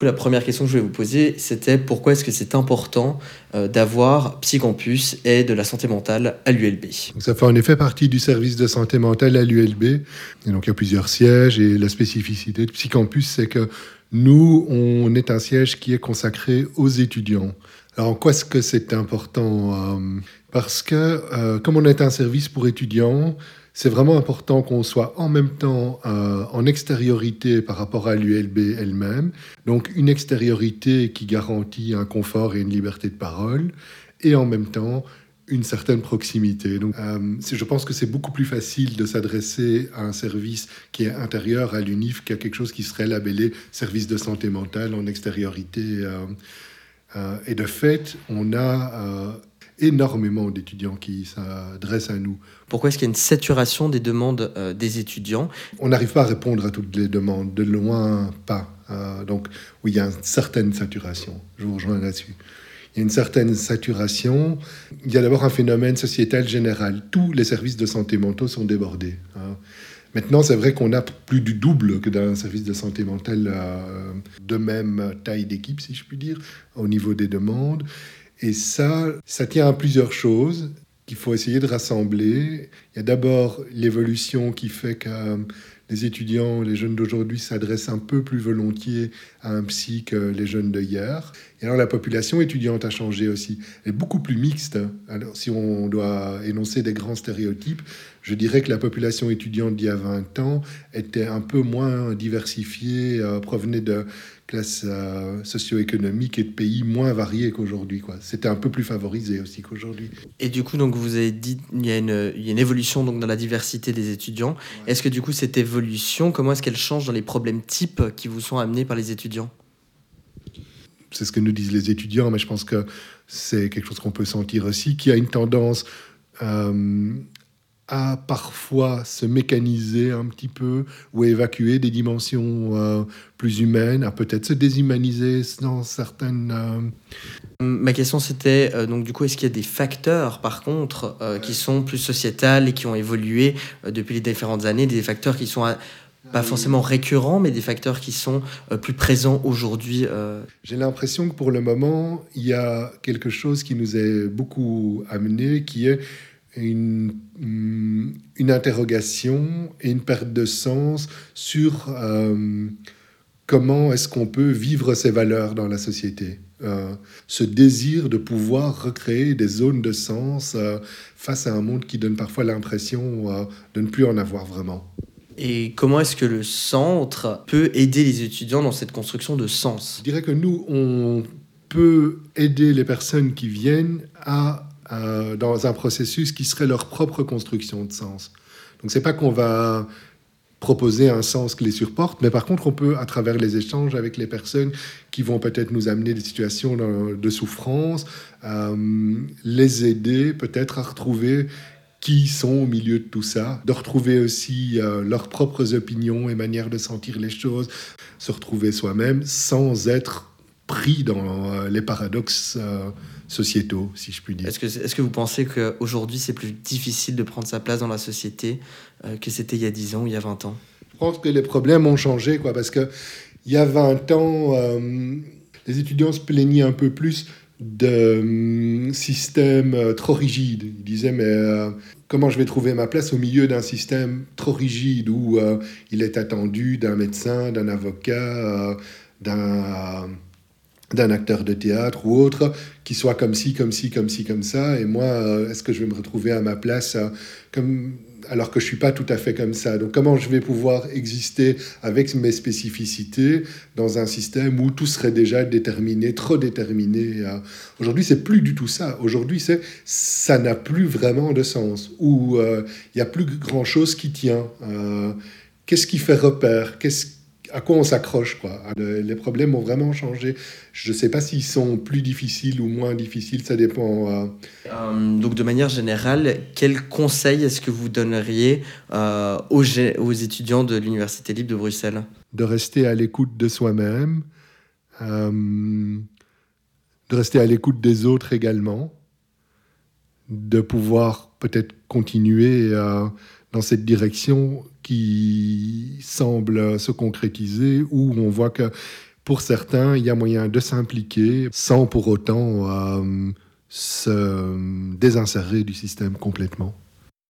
La première question que je vais vous poser, c'était pourquoi est-ce que c'est important d'avoir Psycampus et de la santé mentale à l'ULB? Ça fait en effet partie du service de santé mentale à l'ULB. Et donc il y a plusieurs sièges et la spécificité de Psycampus, c'est que nous, on est un siège qui est consacré aux étudiants. Alors en quoi est-ce que c'est important? Parce que comme on est un service pour étudiants, c'est vraiment important qu'on soit en même temps en extériorité par rapport à l'ULB elle-même. Donc une extériorité qui garantit un confort et une liberté de parole, et en même temps une certaine proximité. Donc, je pense que c'est beaucoup plus facile de s'adresser à un service qui est intérieur à l'UNIF qu'à quelque chose qui serait labellé service de santé mentale en extériorité. Et de fait, on a énormément d'étudiants qui s'adressent à nous. Pourquoi est-ce qu'il y a une saturation des demandes des étudiants? On n'arrive pas à répondre à toutes les demandes, de loin pas. Donc oui, il y a une certaine saturation, je vous rejoins là-dessus. Il y a une certaine saturation. Il y a d'abord un phénomène sociétal général. Tous les services de santé mentale sont débordés. Maintenant, c'est vrai qu'on a plus du double que dans un service de santé mentale de même taille d'équipe, si je puis dire, au niveau des demandes. Et ça tient à plusieurs choses qu'il faut essayer de rassembler. Il y a d'abord l'évolution qui fait que les étudiants, les jeunes d'aujourd'hui s'adressent un peu plus volontiers à un psy que les jeunes d'hier. Et alors la population étudiante a changé aussi. Elle est beaucoup plus mixte. Alors si on doit énoncer des grands stéréotypes, je dirais que la population étudiante d'il y a 20 ans était un peu moins diversifiée, provenait de classes socio-économiques et de pays moins variés qu'aujourd'hui, quoi. C'était un peu plus favorisé aussi qu'aujourd'hui. Et du coup, donc, vous avez dit qu'il y a une évolution donc, dans la diversité des étudiants. Ouais. Est-ce que du coup, cette évolution, comment est-ce qu'elle change dans les problèmes types qui vous sont amenés par les étudiants? C'est ce que nous disent les étudiants, mais je pense que c'est quelque chose qu'on peut sentir aussi, qu'il y a une tendance à parfois se mécaniser un petit peu ou à évacuer des dimensions plus humaines, à peut-être se déshumaniser dans certaines... Ma question c'était, donc du coup, est-ce qu'il y a des facteurs, par contre, qui sont plus sociétals et qui ont évolué depuis les différentes années, des facteurs qui sont... pas forcément récurrents, mais des facteurs qui sont plus présents aujourd'hui. J'ai l'impression que pour le moment, il y a quelque chose qui nous est beaucoup amené, qui est une interrogation et une perte de sens sur comment est-ce qu'on peut vivre ces valeurs dans la société. Ce désir de pouvoir recréer des zones de sens face à un monde qui donne parfois l'impression de ne plus en avoir vraiment. Et comment est-ce que le centre peut aider les étudiants dans cette construction de sens? Je dirais que nous, on peut aider les personnes qui viennent dans un processus qui serait leur propre construction de sens. Donc, c'est pas qu'on va proposer un sens qui les surporte, mais par contre, on peut, à travers les échanges avec les personnes qui vont peut-être nous amener des situations de souffrance, les aider peut-être à retrouver qui sont au milieu de tout ça, de retrouver aussi leurs propres opinions et manières de sentir les choses, se retrouver soi-même sans être pris dans les paradoxes sociétaux, si je puis dire. Est-ce que vous pensez qu'aujourd'hui, c'est plus difficile de prendre sa place dans la société que c'était il y a 10 ans ou il y a 20 ans? Je pense que les problèmes ont changé, quoi, parce qu'il y a 20 ans, les étudiants se plaignaient un peu plus de système trop rigide. Ils disaient, mais comment je vais trouver ma place au milieu d'un système trop rigide où il est attendu d'un médecin, d'un avocat, d'un acteur de théâtre ou autre, qui soit comme ci, comme ci, comme ci, comme ça. Et moi, est-ce que je vais me retrouver à ma place alors que je ne suis pas tout à fait comme ça? Donc comment je vais pouvoir exister avec mes spécificités dans un système où tout serait déjà déterminé, trop déterminé? Aujourd'hui, c'est plus du tout ça. Aujourd'hui, ça n'a plus vraiment de sens, où il n'y a plus grand-chose qui tient. Qu'est-ce qui fait repère? À quoi on s'accroche, quoi? Les problèmes ont vraiment changé. Je ne sais pas s'ils sont plus difficiles ou moins difficiles, ça dépend. Donc, de manière générale, quel conseil est-ce que vous donneriez aux étudiants de l'Université libre de Bruxelles? De rester à l'écoute de soi-même, de rester à l'écoute des autres également, de pouvoir peut-être continuer dans cette direction qui semble se concrétiser, où on voit que pour certains, il y a moyen de s'impliquer sans pour autant se désinsérer du système complètement.